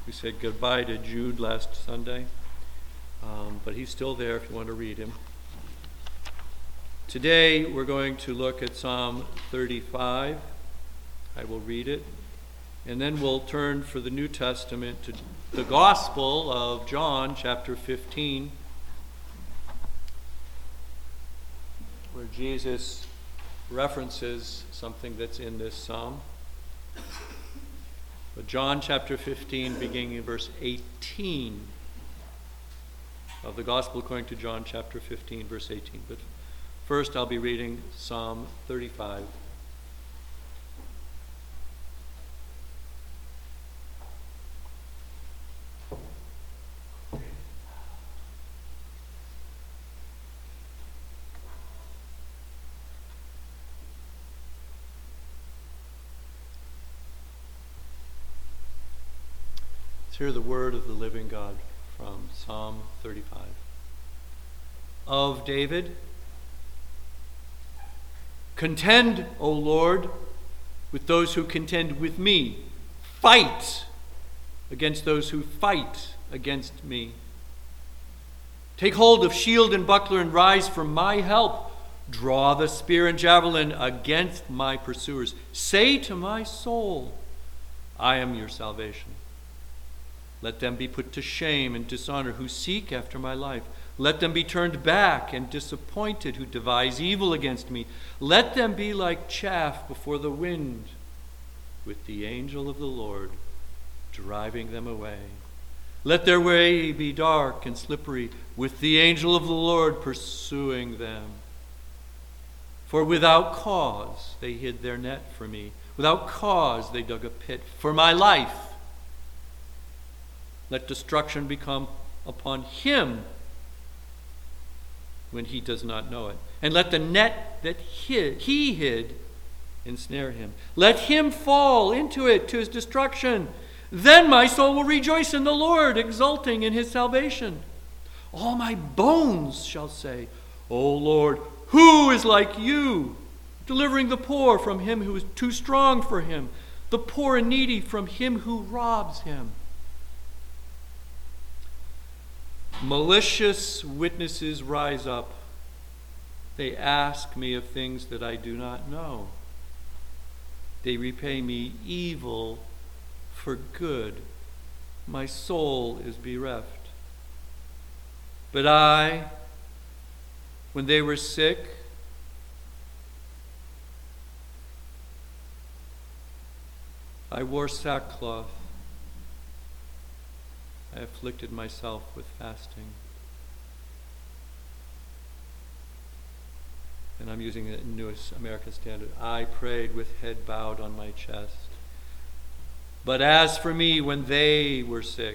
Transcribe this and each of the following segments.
We said goodbye to Jude last Sunday, but he's still there if you want to read him. Today we're going to look at Psalm 35. I will read it, and then we'll turn for the New Testament to the Gospel of John, chapter 15, where Jesus references something that's in this psalm. But John chapter 15, beginning in verse 18 of the Gospel according to John chapter 15, verse 18. But first I'll be reading Psalm 35. Let's hear the word of the living God from Psalm 35. Of David, contend, O Lord, with those who contend with me. Fight against those who fight against me. Take hold of shield and buckler and rise for my help. Draw the spear and javelin against my pursuers. Say to my soul, I am your salvation. Let them be put to shame and dishonor who seek after my life. Let them be turned back and disappointed who devise evil against me. Let them be like chaff before the wind, with the angel of the Lord driving them away. Let their way be dark and slippery, with the angel of the Lord pursuing them. For without cause they hid their net for me. Without cause they dug a pit for my life. Let destruction become upon him when he does not know it. And let the net that he hid ensnare him. Let him fall into it to his destruction. Then my soul will rejoice in the Lord, exulting in his salvation. All my bones shall say, O Lord, who is like you, delivering the poor from him who is too strong for him, the poor and needy from him who robs him. Malicious witnesses rise up. They ask me of things that I do not know. They repay me evil for good. My soul is bereft. But I, when they were sick, I wore sackcloth. I afflicted myself with fasting. And I'm using the newest American Standard. I prayed with head bowed on my chest. But as for me, when they were sick,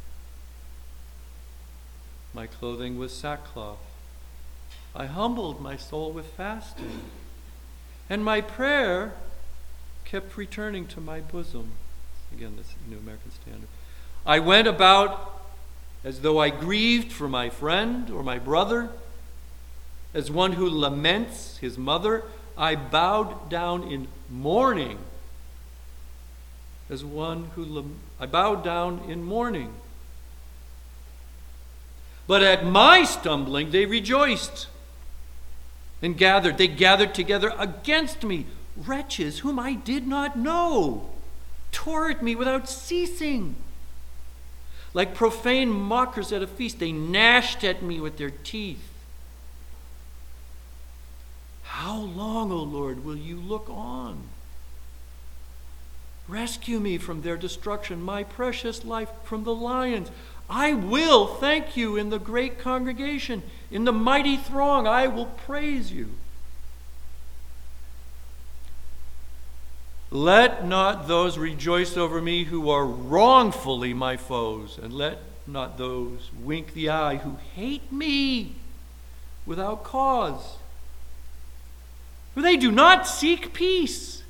my clothing was sackcloth. I humbled my soul with fasting. And my prayer kept returning to my bosom. Again, this New American Standard. I went about as though I grieved for my friend or my brother. As one who laments his mother, I bowed down in mourning. I bowed down in mourning. But at my stumbling they rejoiced and gathered. They gathered together against me. Wretches whom I did not know tore at me without ceasing. Like profane mockers at a feast, they gnashed at me with their teeth. How long, O Lord, will you look on? Rescue me from their destruction, my precious life from the lions. I will thank you in the great congregation. In the mighty throng, I will praise you. Let not those rejoice over me who are wrongfully my foes, and let not those wink the eye who hate me without cause. For they do not seek peace.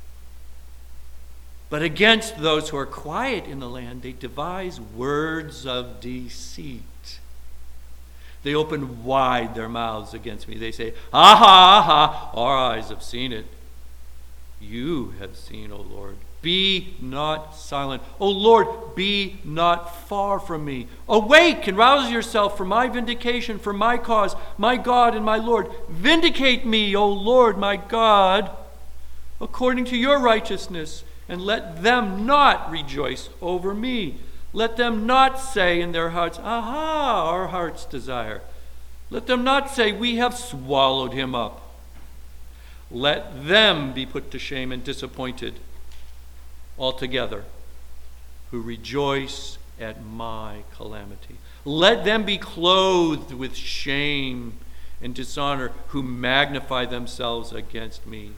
But against those who are quiet in the land, they devise words of deceit. They open wide their mouths against me. They say, aha, aha, our eyes have seen it. You have seen, O Lord. be not silent. O Lord, be not far from me. Awake and rouse yourself for my vindication, for my cause, my God and my Lord. Vindicate me, O Lord, my God, according to your righteousness, and let them not rejoice over me. Let them not say in their hearts, aha, our heart's desire. Let them not say, we have swallowed him up. Let them be put to shame and disappointed altogether, who rejoice at my calamity. Let them be clothed with shame and dishonor, who magnify themselves against me.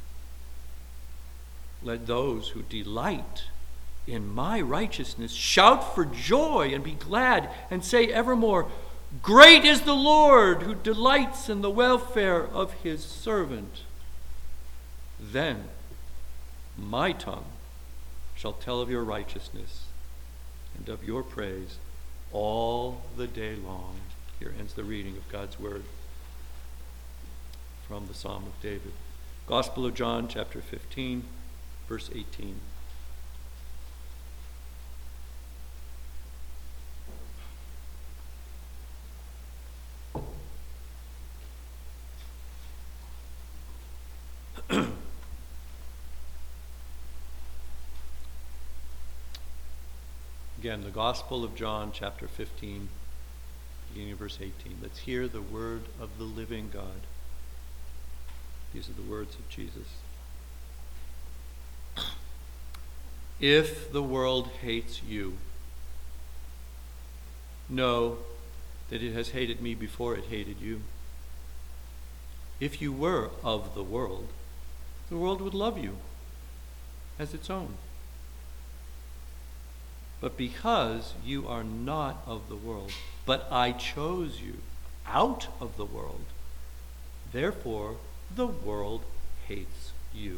Let those who delight in my righteousness shout for joy and be glad, and say evermore, great is the Lord, who delights in the welfare of his servant. Then my tongue shall tell of your righteousness and of your praise all the day long. Here ends the reading of God's word from the Psalm of David. Gospel of John, chapter 15, verse 18. Again, the Gospel of John, chapter 15, beginning of verse 18. Let's hear the word of the living God. These are the words of Jesus. If the world hates you, know that it has hated me before it hated you. If you were of the world would love you as its own. But because you are not of the world, but I chose you out of the world, therefore the world hates you.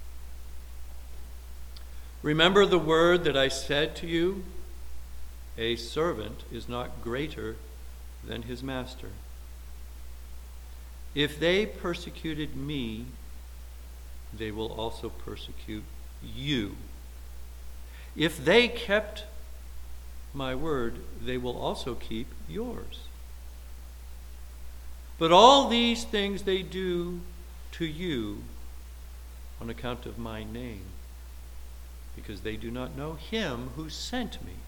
Remember the word that I said to you, a servant is not greater than his master. If they persecuted me, they will also persecute you. If they kept my word, they will also keep yours. But all these things they do to you on account of my name, because they do not know him who sent me.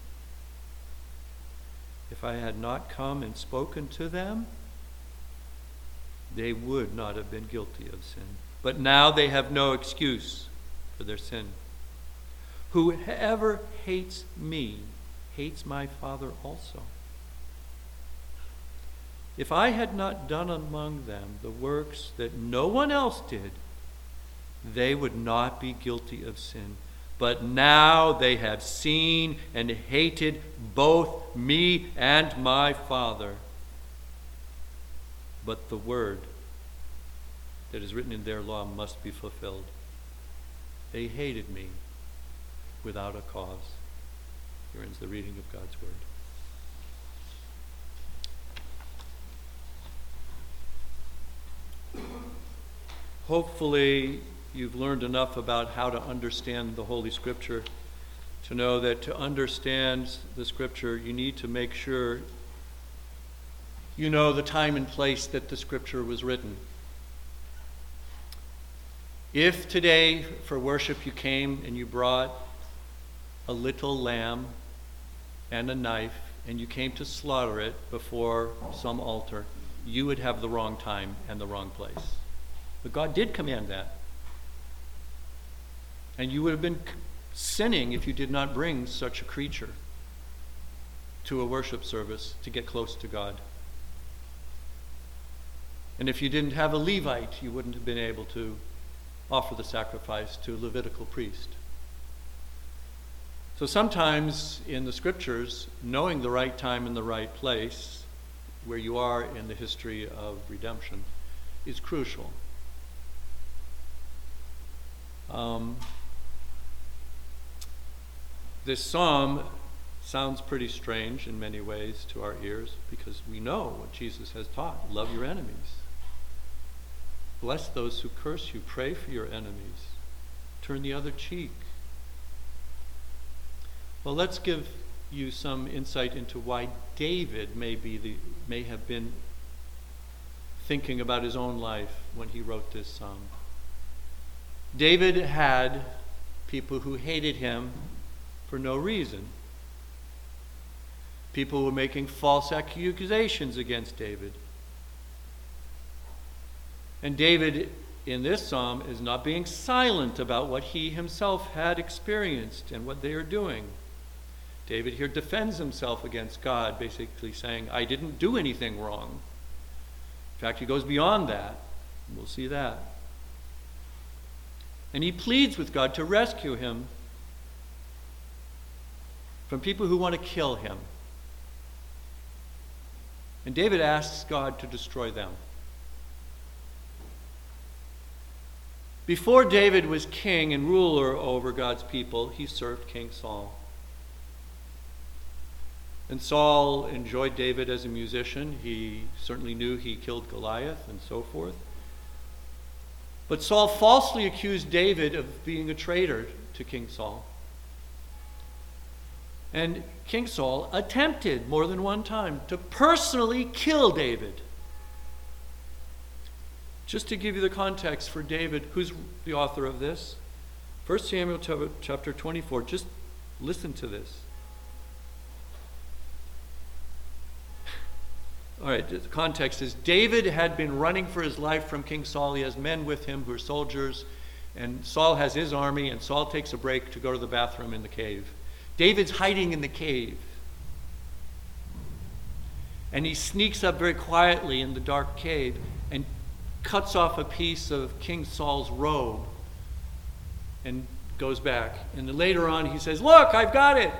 If I had not come and spoken to them, they would not have been guilty of sin. But now they have no excuse for their sin. Whoever hates me hates my Father also. If I had not done among them the works that no one else did, they would not be guilty of sin. But now they have seen and hated both me and my Father. But the word that is written in their law must be fulfilled. They hated me without a cause. Here ends the reading of God's word. Hopefully, you've learned enough about how to understand the Holy Scripture to know that to understand the Scripture, you need to make sure you know the time and place that the Scripture was written. If today for worship you came and you brought a little lamb and a knife and you came to slaughter it before some altar, you would have the wrong time and the wrong place. But God did command that. And you would have been sinning if you did not bring such a creature to a worship service to get close to God. And if you didn't have a Levite, you wouldn't have been able to offer the sacrifice to a Levitical priest. So sometimes in the Scriptures, knowing the right time and the right place, where you are in the history of redemption, is crucial. This psalm sounds pretty strange in many ways to our ears because we know what Jesus has taught. Love your enemies. Bless those who curse you. Pray for your enemies. Turn the other cheek. Well, let's give you some insight into why David may have been thinking about his own life when he wrote this psalm. David had people who hated him for no reason. People who were making false accusations against David. And David, in this psalm, is not being silent about what he himself had experienced and what they are doing. David here defends himself against God, basically saying, I didn't do anything wrong. In fact, he goes beyond that. We'll see that. And he pleads with God to rescue him from people who want to kill him. And David asks God to destroy them. Before David was king and ruler over God's people, he served King Saul. And Saul enjoyed David as a musician. He certainly knew he killed Goliath and so forth. But Saul falsely accused David of being a traitor to King Saul. And King Saul attempted more than one time to personally kill David. Just to give you the context for David, who's the author of this? 1 Samuel chapter 24. Just listen to this. All right, the context is David had been running for his life from King Saul. He has men with him who are soldiers, and Saul has his army, and Saul takes a break to go to the bathroom in the cave. David's hiding in the cave. And he sneaks up very quietly in the dark cave and cuts off a piece of King Saul's robe and goes back. And then later on he says, look, I've got it.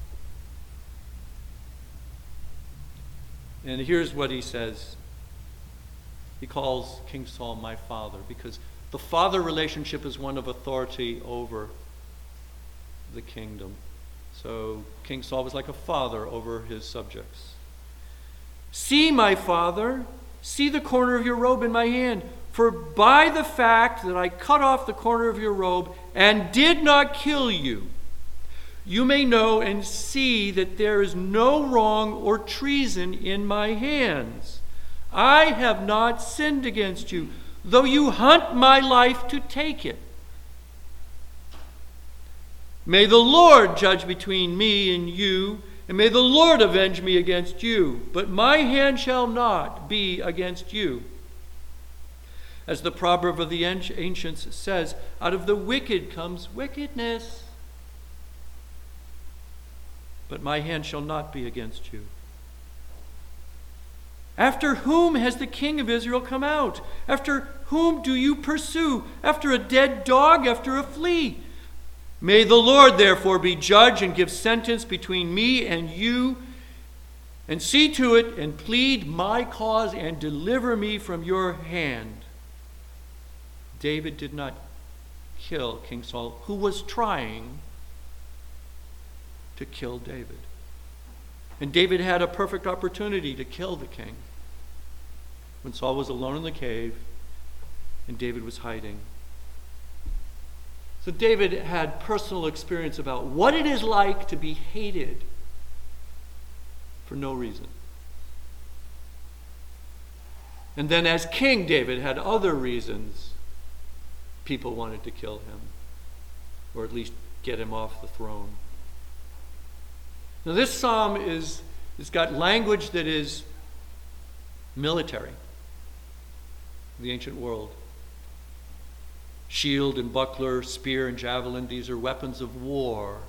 And here's what he says. He calls King Saul my father, because the father relationship is one of authority over the kingdom. So King Saul was like a father over his subjects. See, my father, see the corner of your robe in my hand. For by the fact that I cut off the corner of your robe and did not kill you, you may know and see that there is no wrong or treason in my hands. I have not sinned against you, though you hunt my life to take it. May the Lord judge between me and you, and may the Lord avenge me against you, but my hand shall not be against you. As the proverb of the ancients says, out of the wicked comes wickedness, but my hand shall not be against you. After whom has the king of Israel come out? After whom do you pursue? After a dead dog, after a flea? May the Lord therefore be judge and give sentence between me and you, and see to it and plead my cause and deliver me from your hand. David did not kill King Saul, who was trying to kill David. And David had a perfect opportunity to kill the king when Saul was alone in the cave and David was hiding. So David had personal experience about what it is like to be hated for no reason. And then as king, David had other reasons people wanted to kill him, or at least get him off the throne. Now this psalm is got language that is military, the ancient world. Shield and buckler, spear and javelin, these are weapons of war.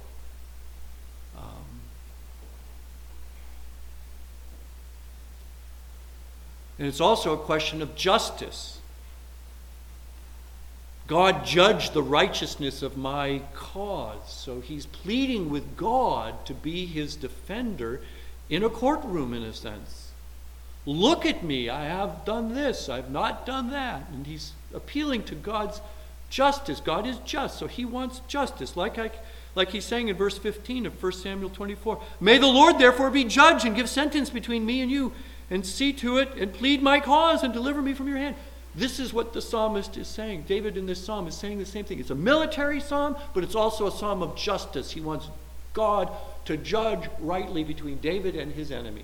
And it's also a question of justice. God judged the righteousness of my cause. So he's pleading with God to be his defender in a courtroom, in a sense. Look at me, I have done this, I've not done that. And he's appealing to God's justice. God is just, so he wants justice. Like he's saying in verse 15 of 1 Samuel 24. May the Lord therefore be judge and give sentence between me and you, and see to it and plead my cause and deliver me from your hand. This is what the psalmist is saying. David in this psalm is saying the same thing. It's a military psalm, but it's also a psalm of justice. He wants God to judge rightly between David and his enemies.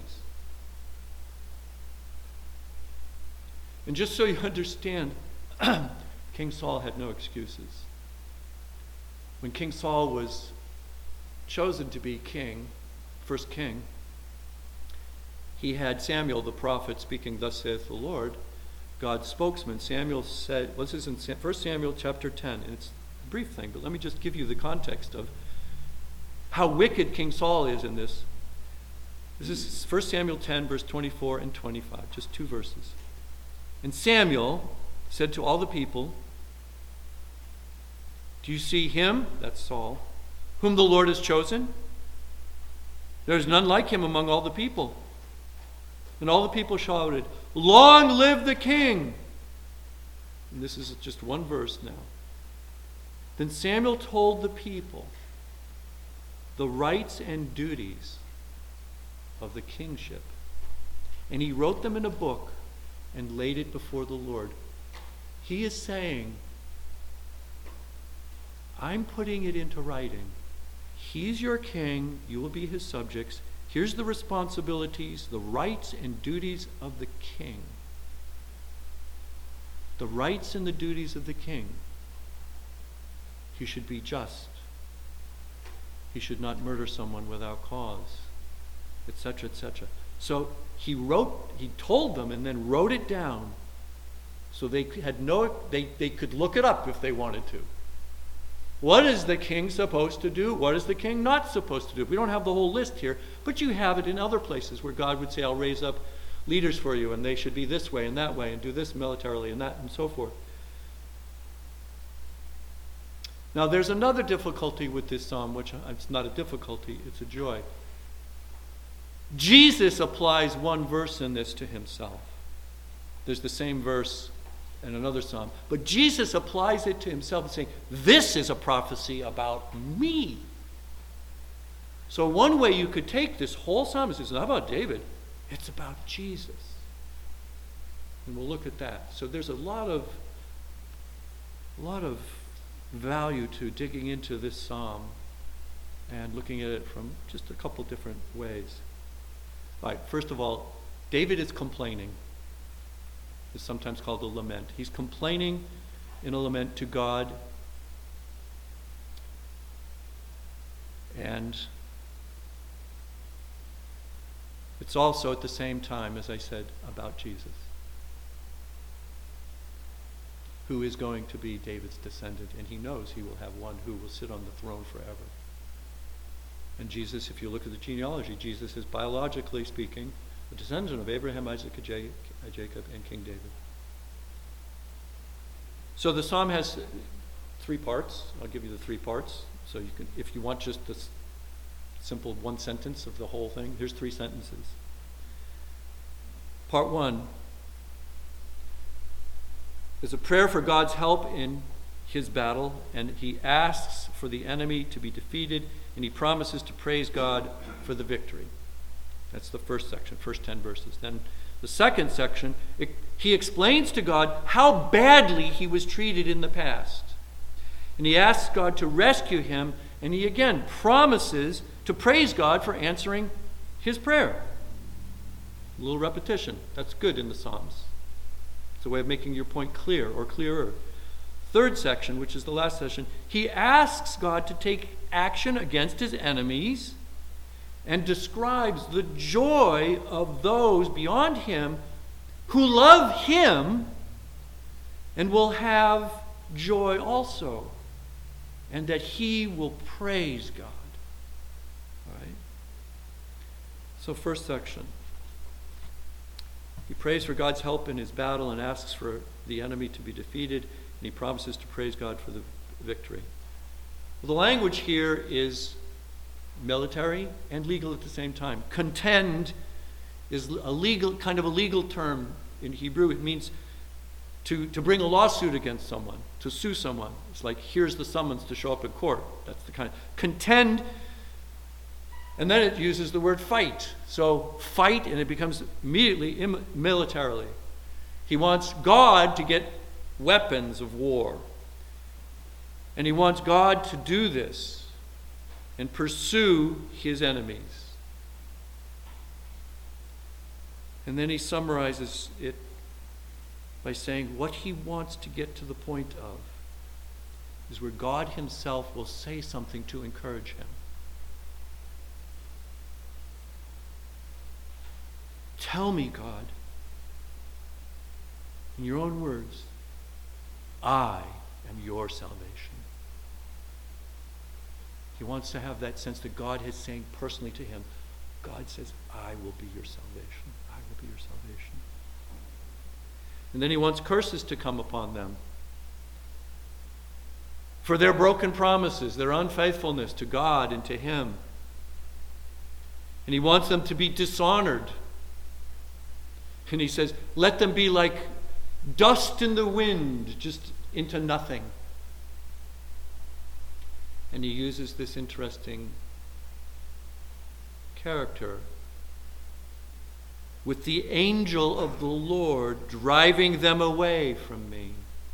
And just so you understand, King Saul had no excuses. When King Saul was chosen to be king, first king, he had Samuel the prophet speaking, "Thus saith the Lord," God's spokesman. Samuel said, well, this is in 1 Samuel chapter 10, and it's a brief thing, but let me just give you the context of how wicked King Saul is in this. This is 1 Samuel 10, verse 24 and 25, just 2 verses. "And Samuel said to all the people, 'Do you see him,' that's Saul, 'whom the Lord has chosen? There is none like him among all the people.' And all the people shouted, 'Long live the king!'" And this is just one verse now. "Then Samuel told the people the rights and duties of the kingship. And he wrote them in a book and laid it before the Lord." He is saying, I'm putting it into writing. He's your king. You will be his subjects. Here's the responsibilities, the rights and duties of the king. The rights and the duties of the king. He should be just. He should not murder someone without cause, etc., etc. So he told them and then wrote it down so they could look it up if they wanted to. What is the king supposed to do? What is the king not supposed to do? We don't have the whole list here, but you have it in other places where God would say, I'll raise up leaders for you, and they should be this way and that way, and do this militarily and that, and so forth. Now, there's another difficulty with this psalm, which it's not a difficulty, it's a joy. Jesus applies one verse in this to himself. There's the same verse in another psalm. But Jesus applies it to himself and saying, this is a prophecy about me. So one way you could take this whole psalm is, it's not about David, it's about Jesus. And we'll look at that. So there's a lot of value to digging into this psalm and looking at it from just a couple different ways. All right, first of all, David is complaining. It's sometimes called a lament. He's complaining in a lament to God. And it's also at the same time, as I said, about Jesus, who is going to be David's descendant, and he knows he will have one who will sit on the throne forever. And Jesus, if you look at the genealogy, Jesus is biologically speaking a descendant of Abraham, Isaac, Jacob, and King David. So the psalm has 3 parts. I'll give you the 3 parts. So you can, if you want just this simple one sentence of the whole thing, here's 3 sentences. Part 1 is a prayer for God's help in his battle, and he asks for the enemy to be defeated, and he promises to praise God for the victory. That's the first section, first 10 verses. Then the second section, he explains to God how badly he was treated in the past. And he asks God to rescue him, and he again promises to praise God for answering his prayer. A little repetition. That's good in the Psalms. It's a way of making your point clear or clearer. Third section, which is the last section, he asks God to take action against his enemies and describes the joy of those beyond him who love him and will have joy also, and that he will praise God. All right? So first section. He prays for God's help in his battle and asks for the enemy to be defeated, and he promises to praise God for the victory. Well, the language here is military and legal at the same time. Contend is a legal term in Hebrew. It means to bring a lawsuit against someone, to sue someone. It's like, here's the summons to show up in court. That's the kind of contend. And then it uses the word fight. So fight, and it becomes immediately militarily. He wants God to get weapons of war. And he wants God to do this. and pursue his enemies. And then he summarizes it by saying what he wants to get to the point of is where God himself will say something to encourage him. Tell me, God, in your own words, I am your salvation. He wants to have that sense that God is saying personally to him, God says, I will be your salvation. I will be your salvation. And then he wants curses to come upon them for their broken promises, their unfaithfulness to God and to him. And he wants them to be dishonored. And he says, let them be like dust in the wind, just into nothing. And he uses this interesting character with the angel of the Lord driving them away from me.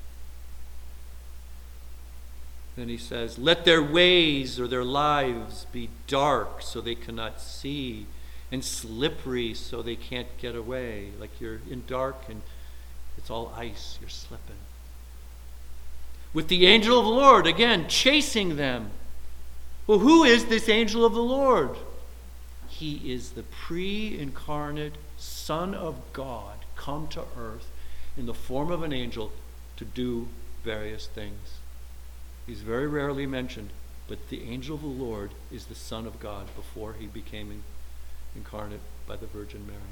Then he says, let their ways or their lives be dark so they cannot see, and slippery so they can't get away. Like you're in dark and it's all ice, you're slipping. With the angel of the Lord, again, chasing them. Well, who is this angel of the Lord? He is the pre-incarnate Son of God come to earth in the form of an angel to do various things. He's very rarely mentioned, but the angel of the Lord is the Son of God before he became incarnate by the Virgin Mary.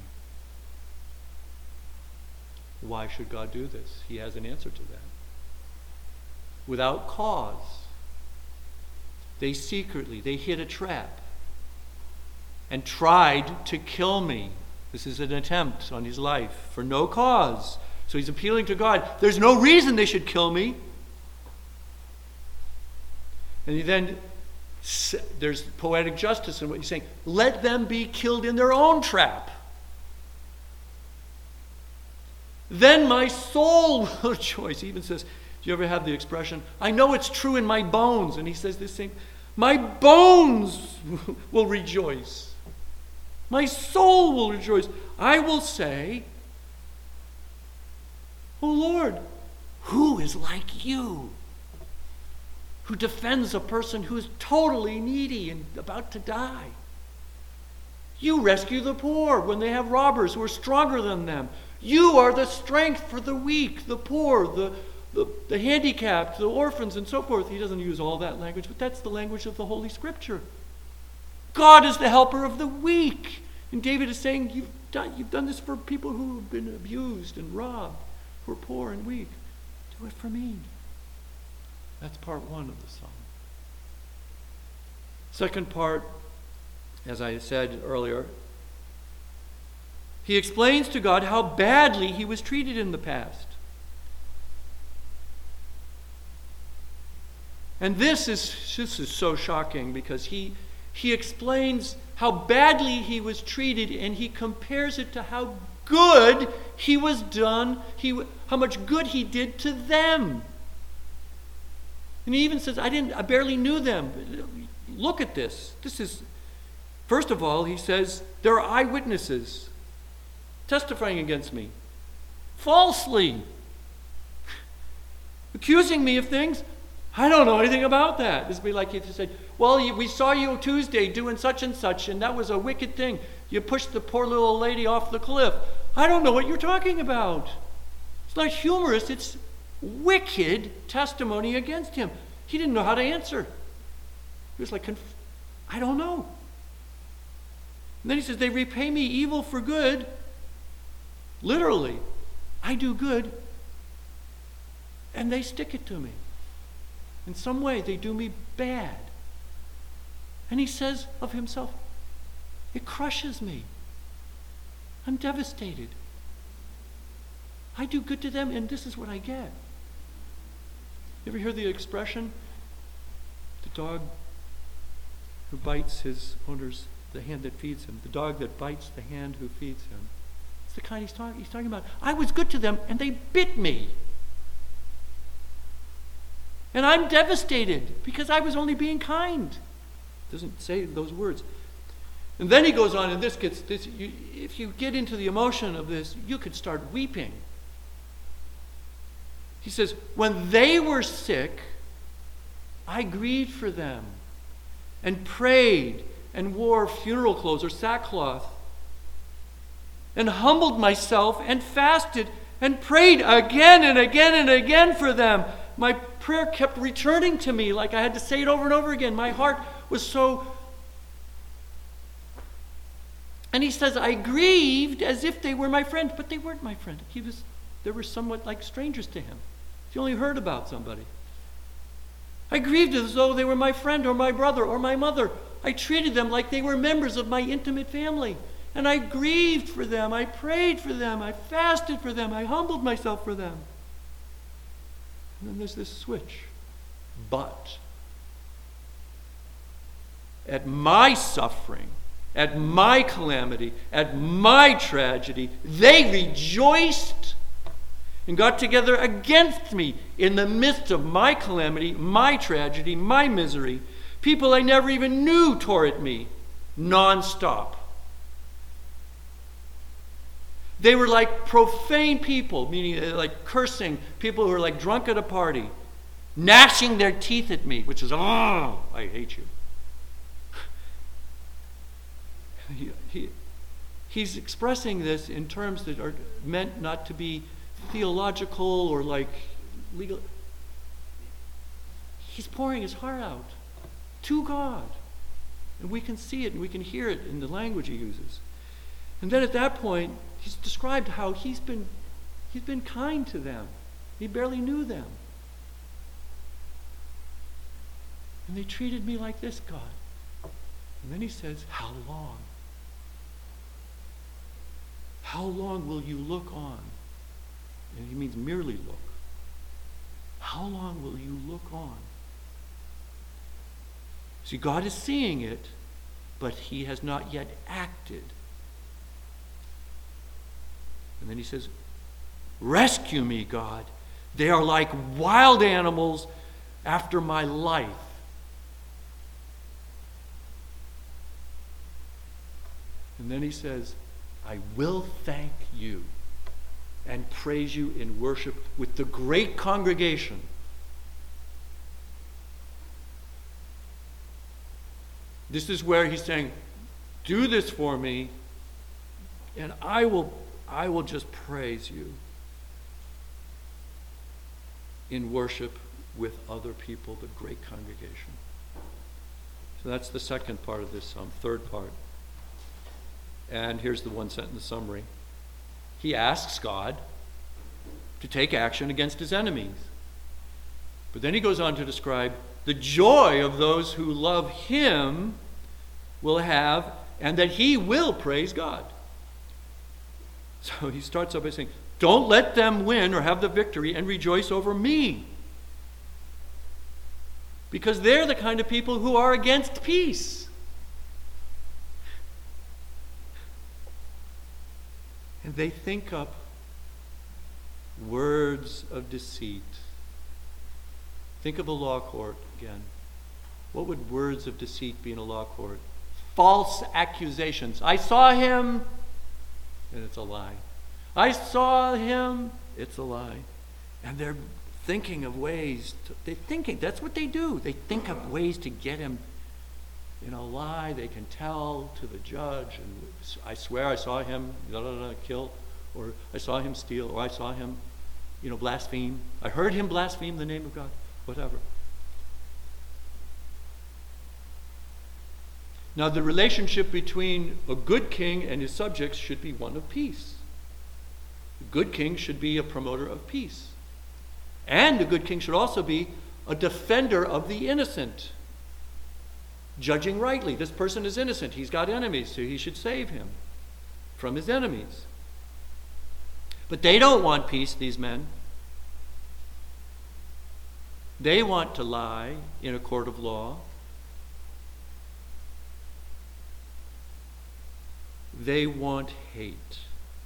Why should God do this? He has an answer to that. Without cause, they hid a trap and tried to kill me. This is an attempt on his life for no cause. So he's appealing to God. There's no reason they should kill me. And there's poetic justice in what he's saying. Let them be killed in their own trap. Then my soul will rejoice. He even says, do you ever have the expression, I know it's true in my bones? And he says this thing, my bones will rejoice. My soul will rejoice. I will say, oh Lord, who is like you? Who defends a person who is totally needy and about to die. You rescue the poor when they have robbers who are stronger than them. You are the strength for the weak, the poor, the handicapped, the orphans, and so forth. He doesn't use all that language, but that's the language of the Holy Scripture. God is the helper of the weak. And David is saying, you've done this for people who have been abused and robbed, who are poor and weak. Do it for me. That's part one of the psalm. Second part, as I said earlier, he explains to God how badly he was treated in the past. And this is so shocking because he explains how badly he was treated and he compares it to how good he was done, how much good he did to them. And he even says, I barely knew them. Look at this. This is, first of all, he says, there are eyewitnesses testifying against me. Falsely. Accusing me of things. I don't know anything about that. This would be like if you said, well, we saw you Tuesday doing such and such, and that was a wicked thing. You pushed the poor little lady off the cliff. I don't know what you're talking about. It's not humorous. It's wicked testimony against him. He didn't know how to answer. He was like, I don't know. And then he says, they repay me evil for good. Literally, I do good, and they stick it to me. In some way, they do me bad. And he says of himself, it crushes me. I'm devastated. I do good to them, and this is what I get. You ever hear the expression, the dog who bites his owner's, the hand that feeds him, the dog that bites the hand who feeds him? It's the kind he's talking about. I was good to them, and they bit me. And I'm devastated because I was only being kind. Doesn't say those words. And then he goes on, and if you get into the emotion of this, you could start weeping. He says, when they were sick, I grieved for them and prayed and wore funeral clothes or sackcloth and humbled myself and fasted and prayed again and again and again for them. My prayer kept returning to me like I had to say it over and over again. My heart was so... And he says, I grieved as if they were my friend, but they weren't my friend. They were somewhat like strangers to him. He only heard about somebody. I grieved as though they were my friend or my brother or my mother. I treated them like they were members of my intimate family. And I grieved for them. I prayed for them. I fasted for them. I humbled myself for them. And then there's this switch. But at my suffering, at my calamity, at my tragedy, they rejoiced and got together against me in the midst of my calamity, my tragedy, my misery. People I never even knew tore at me nonstop. They were like profane people, meaning like cursing, people who were like drunk at a party, gnashing their teeth at me, which is, oh, I hate you. He's expressing this in terms that are meant not to be theological or like legal. He's pouring his heart out to God. And we can see it and we can hear it in the language he uses. And then at that point, he's described how he's been kind to them. He barely knew them. And they treated me like this, God. And then he says, how long? How long will you look on? And he means merely look. How long will you look on? See, God is seeing it, but he has not yet acted. And then he says, rescue me, God. They are like wild animals after my life. And then he says, I will thank you and praise you in worship with the great congregation. This is where he's saying, do this for me, and I will just praise you in worship with other people, the great congregation. So that's the second part of this psalm, third part. And here's the one-sentence summary. He asks God to take action against his enemies. But then he goes on to describe the joy of those who love him will have, and that he will praise God. So he starts up by saying, don't let them win or have the victory and rejoice over me. Because they're the kind of people who are against peace. And they think up words of deceit. Think of a law court again. What would words of deceit be in a law court? False accusations. I saw him, and it's a lie. I saw him, it's a lie. And they're thinking of ways. That's what they do. They think of ways to get him in a lie. They can tell to the judge, and I swear I saw him kill, or I saw him steal, or I saw him blaspheme. I heard him blaspheme the name of God, whatever. Now, the relationship between a good king and his subjects should be one of peace. A good king should be a promoter of peace. And a good king should also be a defender of the innocent, judging rightly. This person is innocent. He's got enemies, so he should save him from his enemies. But they don't want peace, these men. They want to lie in a court of law. They want hate.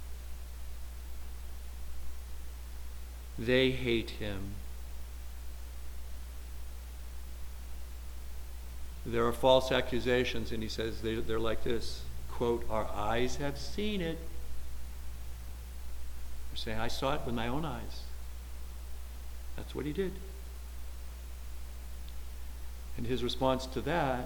They hate him. there are false accusations, and he says they're like this, quote, our eyes have seen it. They're saying, I saw it with my own eyes. That's what he did. And his response to that,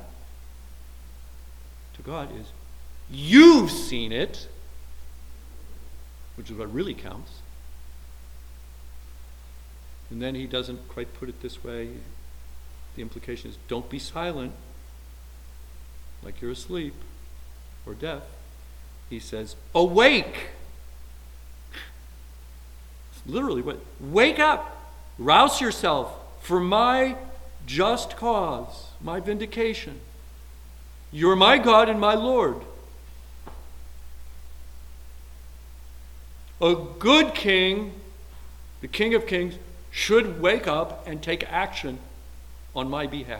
to God, is, you've seen it, which is what really counts. And then he doesn't quite put it this way. The implication is, don't be silent like you're asleep or deaf. He says, awake. Literally, what? Wake up. Rouse yourself for my just cause, my vindication. You're my God and my Lord. A good king, the King of Kings, should wake up and take action on my behalf.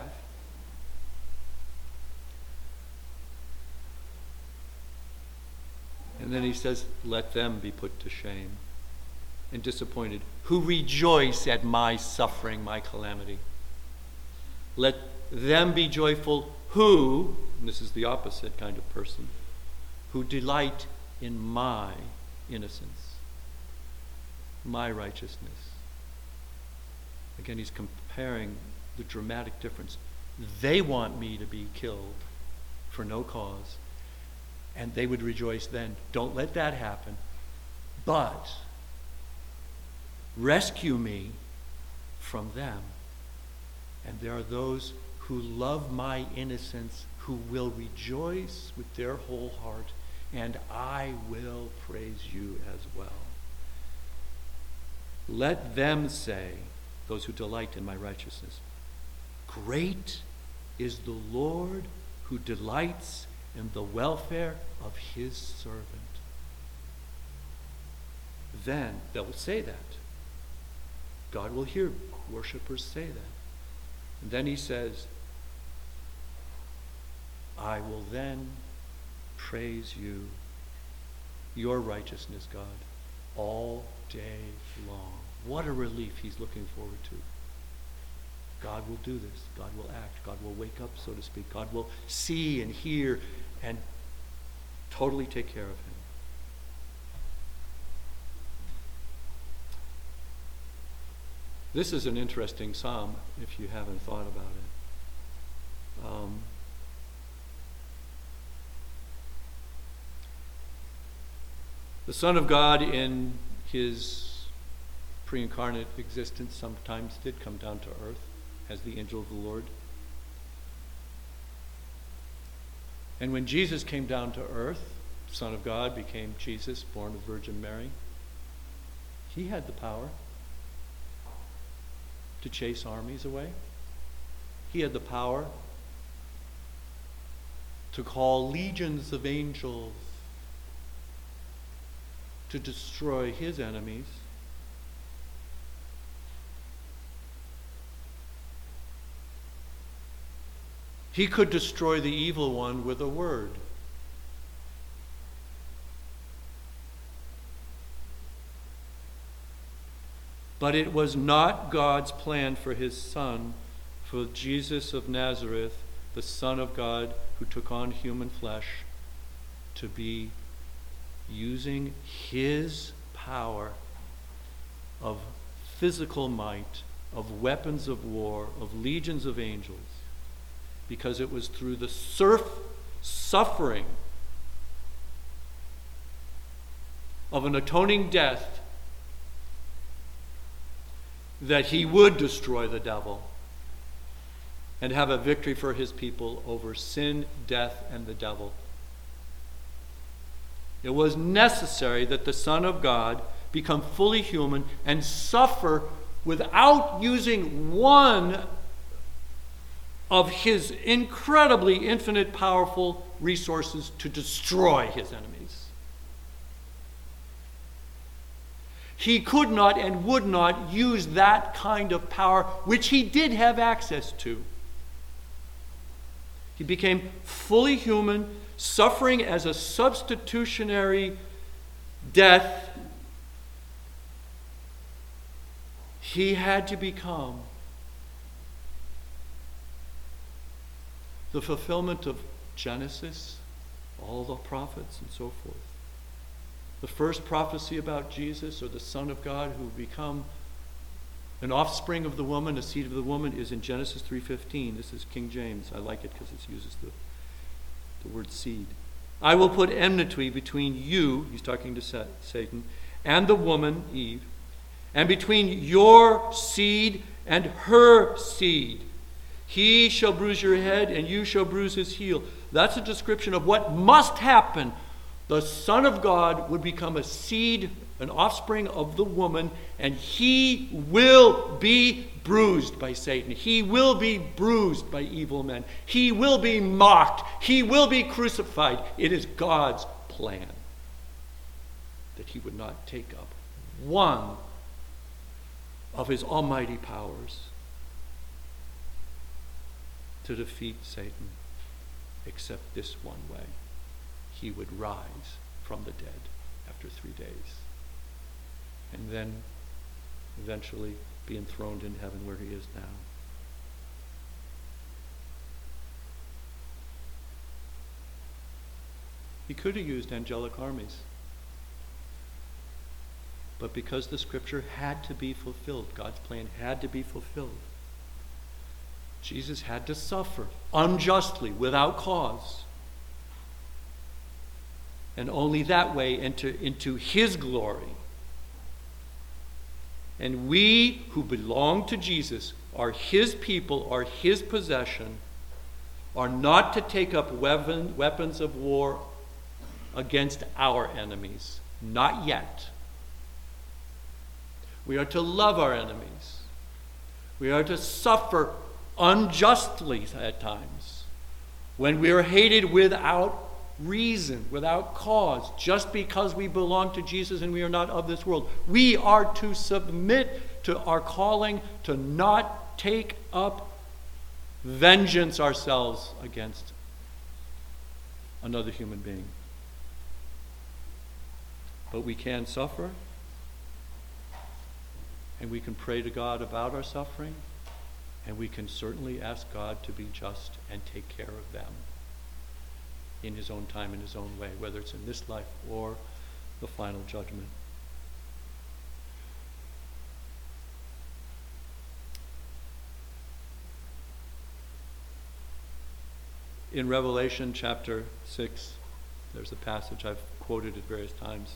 And then he says, let them be put to shame and disappointed, who rejoice at my suffering, my calamity. Let them be joyful who, and this is the opposite kind of person, who delight in my innocence, my righteousness. Again, he's comparing the dramatic difference. They want me to be killed for no cause, and they would rejoice then. Don't let that happen. But rescue me from them. And there are those who love my innocence, who will rejoice with their whole heart, and I will praise you as well. Let them say, those who delight in my righteousness, great is the Lord who delights in the welfare of his servant. Then they'll say that. God will hear worshipers say that. And then he says, I will then praise you, your righteousness, God, all day long. What a relief he's looking forward to. God will do this. God will act. God will wake up, so to speak. God will see and hear and totally take care of him. This is an interesting psalm if you haven't thought about it. The Son of God in his pre-incarnate existence sometimes did come down to earth as the angel of the Lord. And when Jesus came down to earth, Son of God became Jesus, born of Virgin Mary. He had the power to chase armies away. He had the power to call legions of angels to destroy his enemies. He could destroy the evil one with a word. But it was not God's plan for his Son, for Jesus of Nazareth, the Son of God who took on human flesh, to be using his power of physical might, of weapons of war, of legions of angels, because it was through the suffering of an atoning death that he would destroy the devil and have a victory for his people over sin, death, and the devil. It was necessary that the Son of God become fully human and suffer without using one of his incredibly infinite, powerful resources to destroy his enemies. He could not and would not use that kind of power, which he did have access to. He became fully human, suffering as a substitutionary death. He had to become the fulfillment of Genesis, all the prophets and so forth. The first prophecy about Jesus, or the Son of God who will become an offspring of the woman, a seed of the woman, is in Genesis 3:15. This is King James. I like it because it uses the word seed. I will put enmity between you, he's talking to Satan, and the woman, Eve, and between your seed and her seed. He shall bruise your head, and you shall bruise his heel. That's a description of what must happen. The Son of God would become a seed, an offspring of the woman, and he will be bruised by Satan. He will be bruised by evil men. He will be mocked. He will be crucified. It is God's plan that he would not take up one of his almighty powers to defeat Satan, except this one way. He would rise from the dead after 3 days, and then eventually be enthroned in heaven where he is now. He could have used angelic armies, but because the scripture had to be fulfilled, God's plan had to be fulfilled, Jesus had to suffer unjustly, without cause. And only that way enter into his glory. And we who belong to Jesus, are his people, are his possession, are not to take up weapons of war against our enemies. Not yet. We are to love our enemies. We are to suffer unjustly at times, when we are hated without reason, without cause, just because we belong to Jesus and we are not of this world. We are to submit to our calling to not take up vengeance ourselves against another human being. But we can suffer, and we can pray to God about our suffering, and we can certainly ask God to be just and take care of them in his own time, in his own way, whether it's in this life or the final judgment. In Revelation chapter 6, there's a passage I've quoted at various times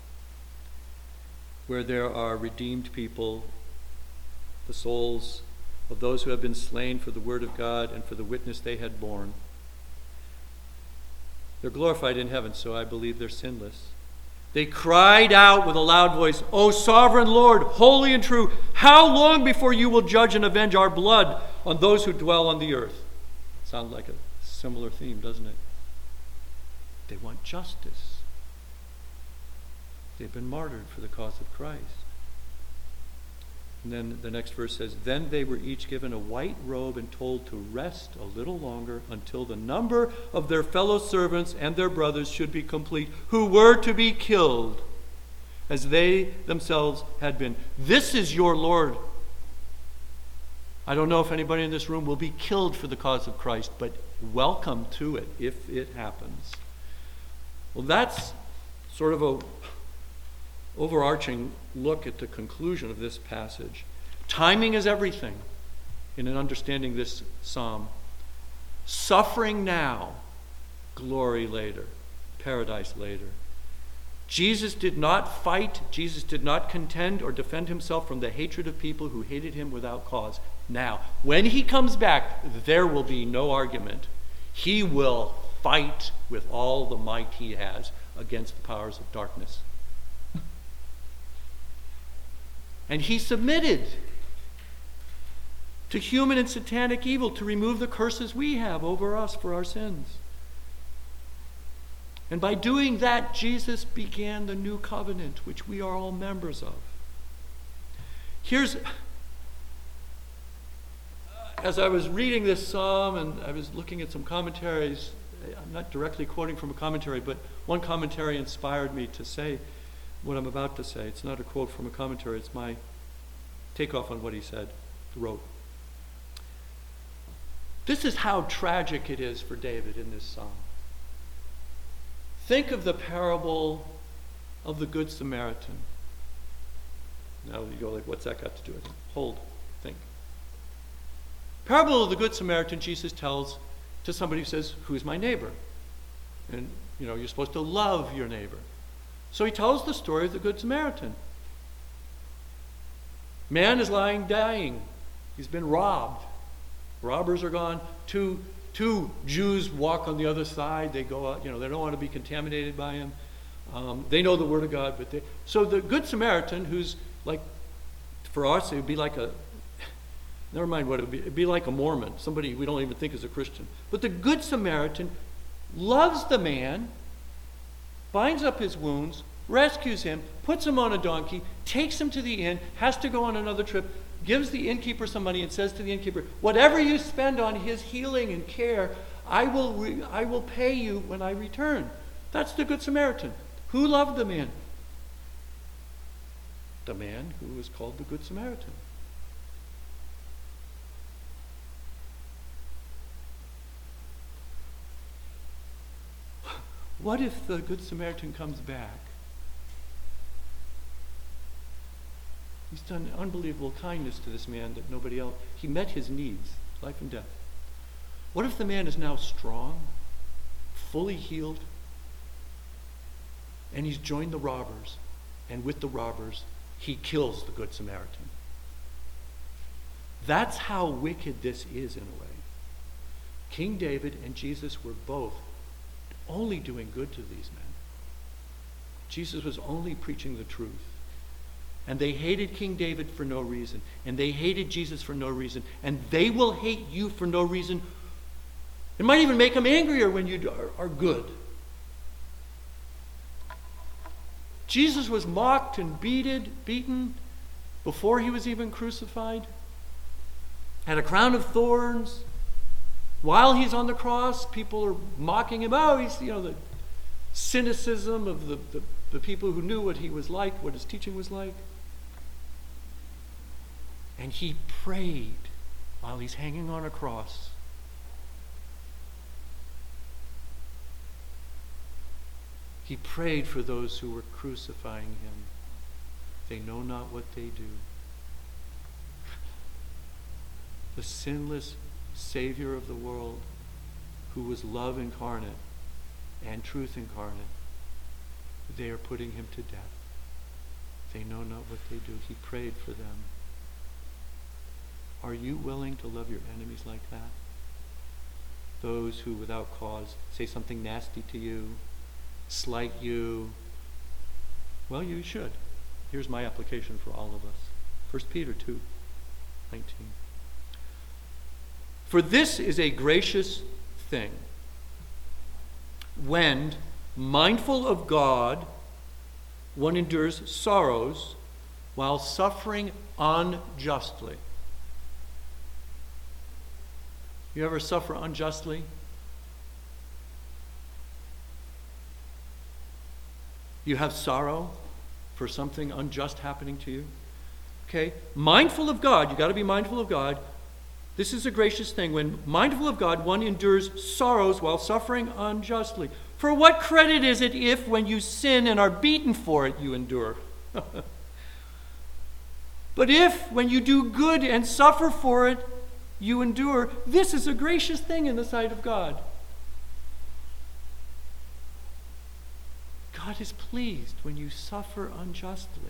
where there are redeemed people, the souls of those who have been slain for the word of God and for the witness they had borne. They're glorified in heaven, so I believe they're sinless. They cried out with a loud voice, "O sovereign Lord, holy and true, how long before you will judge and avenge our blood on those who dwell on the earth?" Sounds like a similar theme, doesn't it? They want justice. They've been martyred for the cause of Christ. And then the next verse says, "Then they were each given a white robe and told to rest a little longer until the number of their fellow servants and their brothers should be complete, who were to be killed as they themselves had been." This is your Lord. I don't know if anybody in this room will be killed for the cause of Christ, but welcome to it if it happens. Well, that's sort of a overarching look at the conclusion of this passage. Timing is everything in understanding this psalm. Suffering now, glory later, paradise later. Jesus did not fight, Jesus did not contend or defend himself from the hatred of people who hated him without cause. Now, when he comes back, there will be no argument. He will fight with all the might he has against the powers of darkness. And he submitted to human and satanic evil to remove the curses we have over us for our sins. And by doing that, Jesus began the new covenant, which we are all members of. As I was reading this psalm and I was looking at some commentaries, I'm not directly quoting from a commentary, but one commentary inspired me to say what I'm about to say. It's not a quote from a commentary, it's my takeoff on what he said, wrote. This is how tragic it is for David in this psalm. Think of the parable of the Good Samaritan. Now you go like, what's that got to do with it? Hold, think. Parable of the Good Samaritan, Jesus tells to somebody who says, who's my neighbor? And, you're supposed to love your neighbor. So he tells the story of the Good Samaritan. Man is lying dying. He's been robbed. Robbers are gone. Two Jews walk on the other side. They go out, they don't want to be contaminated by him. They know the Word of God, so the Good Samaritan, who's like, for us, it would be like never mind what it would be. It'd be like a Mormon, somebody we don't even think is a Christian. But the Good Samaritan loves the man, binds up his wounds, rescues him, puts him on a donkey, takes him to the inn, has to go on another trip, gives the innkeeper some money and says to the innkeeper, whatever you spend on his healing and care, I will pay you when I return. That's the Good Samaritan. Who loved the man? The man who was called the Good Samaritan. What if the Good Samaritan comes back? He's done unbelievable kindness to this man that nobody else. He met his needs, life and death. What if the man is now strong, fully healed, and he's joined the robbers, and with the robbers, he kills the Good Samaritan? That's how wicked this is in a way. King David and Jesus were both only doing good to these men. Jesus was only preaching the truth. And they hated King David for no reason. And they hated Jesus for no reason. And they will hate you for no reason. It might even make them angrier when you are good. Jesus was mocked and beaten before he was even crucified. Had a crown of thorns. While he's on the cross, people are mocking him. Oh, he's, the cynicism of the people who knew what he was like, what his teaching was like. And he prayed while he's hanging on a cross. He prayed for those who were crucifying him. They know not what they do. The sinless Savior of the world, who was love incarnate and truth incarnate, they are putting him to death. They know not what they do. He prayed for them. Are you willing to love your enemies like that? Those who without cause say something nasty to you, slight you. Well, you should. Here's my application for all of us. 1 Peter 2:19. For this is a gracious thing, when, mindful of God, one endures sorrows while suffering unjustly. You ever suffer unjustly? You have sorrow for something unjust happening to you? Okay? Mindful of God, you got to be mindful of God. This is a gracious thing. When mindful of God, one endures sorrows while suffering unjustly. For what credit is it if, when you sin and are beaten for it, you endure? But if, when you do good and suffer for it, you endure, this is a gracious thing in the sight of God. God is pleased when you suffer unjustly.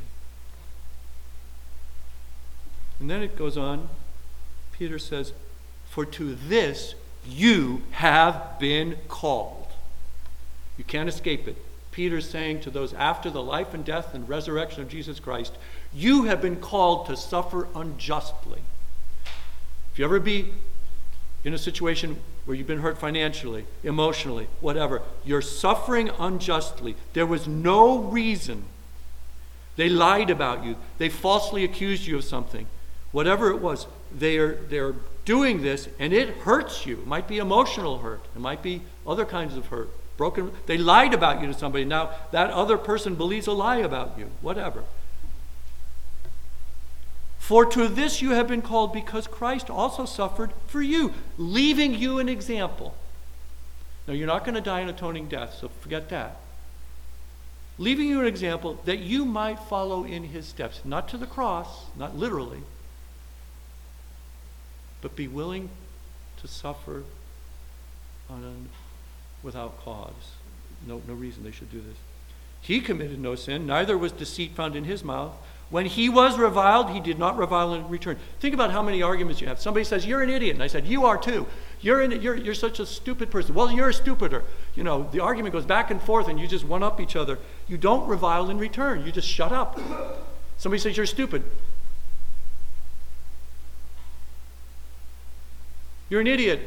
And then it goes on. Peter says, for to this you have been called. You can't escape it. Peter's saying to those after the life and death and resurrection of Jesus Christ, you have been called to suffer unjustly. If you ever be in a situation where you've been hurt financially, emotionally, whatever, you're suffering unjustly. There was no reason. They lied about you. They falsely accused you of something. Whatever it was, they're doing this, and it hurts you. It might be emotional hurt. It might be other kinds of hurt. Broken. They lied about you to somebody. Now that other person believes a lie about you. Whatever. For to this you have been called, because Christ also suffered for you, leaving you an example. Now, you're not going to die an atoning death, so forget that. Leaving you an example that you might follow in his steps, not to the cross, not literally, but be willing to suffer without cause. No reason they should do this. He committed no sin, neither was deceit found in his mouth. When he was reviled, he did not revile in return. Think about how many arguments you have. Somebody says, you're an idiot. And I said, you are too. You're such a stupid person. Well, you're stupider. You know, the argument goes back and forth and you just one-up each other. You don't revile in return. You just shut up. Somebody says, you're stupid. You're an idiot.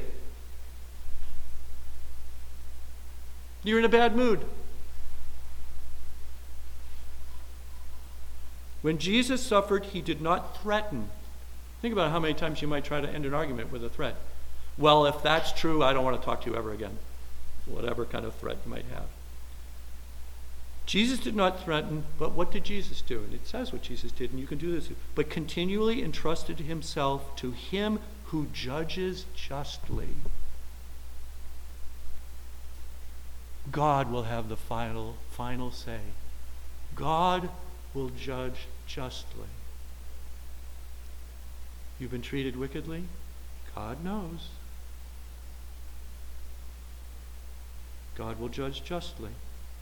You're in a bad mood. When Jesus suffered, he did not threaten. Think about how many times you might try to end an argument with a threat. Well, if that's true, I don't want to talk to you ever again. Whatever kind of threat you might have. Jesus did not threaten, but what did Jesus do? And it says what Jesus did, and you can do this. But continually entrusted himself to him who judges justly. God will have the final say. God will judge justly. You've been treated wickedly? God knows. God will judge justly.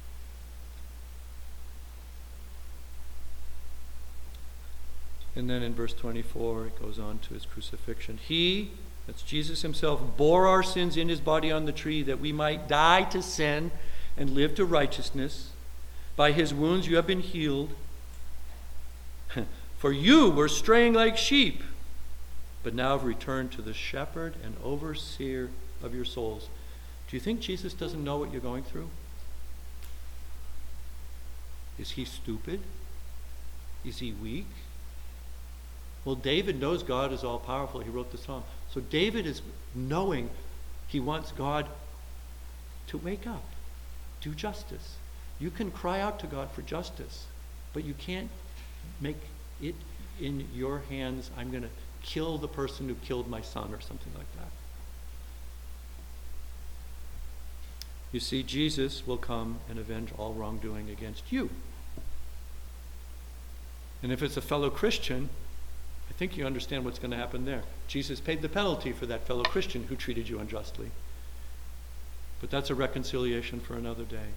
And then in verse 24, it goes on to his crucifixion. He, that's Jesus himself, bore our sins in his body on the tree that we might die to sin and live to righteousness. By his wounds you have been healed. For you were straying like sheep, but now have returned to the shepherd and overseer of your souls. Do you think Jesus doesn't know what you're going through? Is he stupid? Is he weak? Well, David knows God is all-powerful. He wrote the psalm. So David is knowing he wants God to wake up, do justice. You can cry out to God for justice, but you can't make it in your hands, I'm going to kill the person who killed my son or something like that. You see, Jesus will come and avenge all wrongdoing against you. And if it's a fellow Christian, I think you understand what's going to happen there. Jesus paid the penalty for that fellow Christian who treated you unjustly. But that's a reconciliation for another day.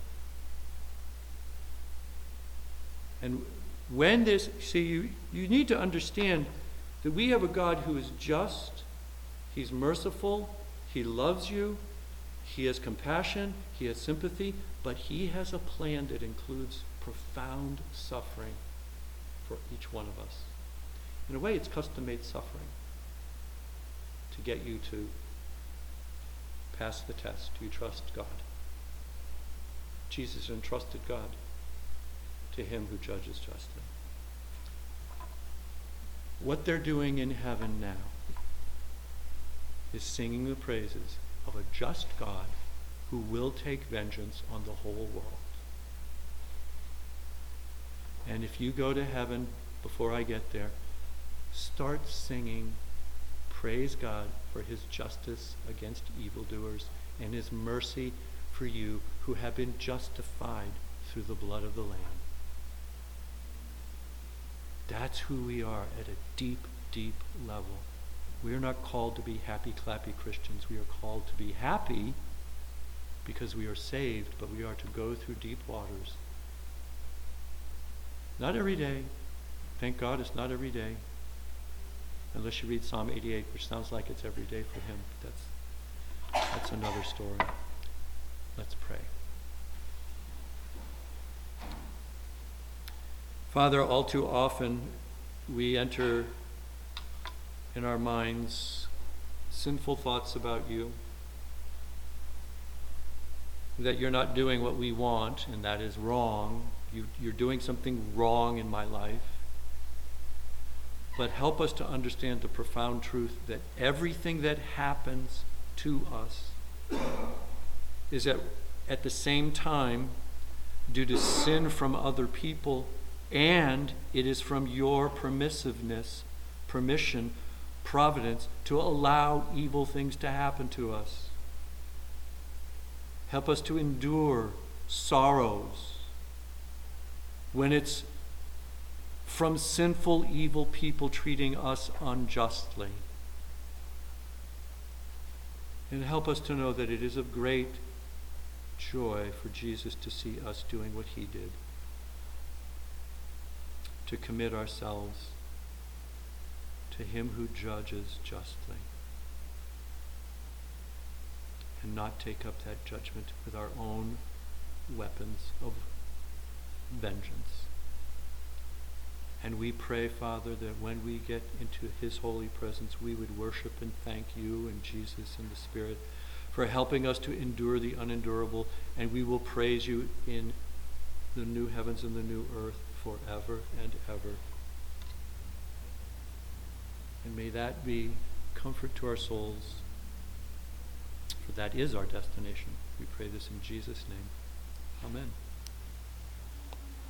And when this, see, you need to understand that we have a God who is just, he's merciful, he loves you, he has compassion, he has sympathy, but he has a plan that includes profound suffering for each one of us. In a way, it's custom-made suffering to get you to pass the test. Do you trust God? Jesus entrusted God to him who judges justly. What they're doing in heaven now is singing the praises of a just God who will take vengeance on the whole world. And if you go to heaven before I get there, start singing, praise God for his justice against evildoers and his mercy for you who have been justified through the blood of the Lamb. That's who we are at a deep, deep level. We are not called to be happy, clappy Christians. We are called to be happy because we are saved, but we are to go through deep waters. Not every day. Thank God it's not every day. Unless you read Psalm 88, which sounds like it's every day for him. But that's another story. Let's pray. Father, all too often we enter in our minds sinful thoughts about you, that you're not doing what we want, and that is wrong. You're doing something wrong in my life. But help us to understand the profound truth that everything that happens to us is at the same time due to sin from other people, and it is from your permissiveness permission, providence, to allow evil things to happen to us. Help us to endure sorrows when it's from sinful, evil people treating us unjustly. And help us to know that it is of great joy for Jesus to see us doing what he did, to commit ourselves to him who judges justly, and not take up that judgment with our own weapons of vengeance. And we pray, Father, that when we get into his holy presence, we would worship and thank you and Jesus and the Spirit for helping us to endure the unendurable, and we will praise you in the new heavens and the new earth forever and ever. And may that be comfort to our souls, for that is our destination. We pray this in Jesus' name. Amen.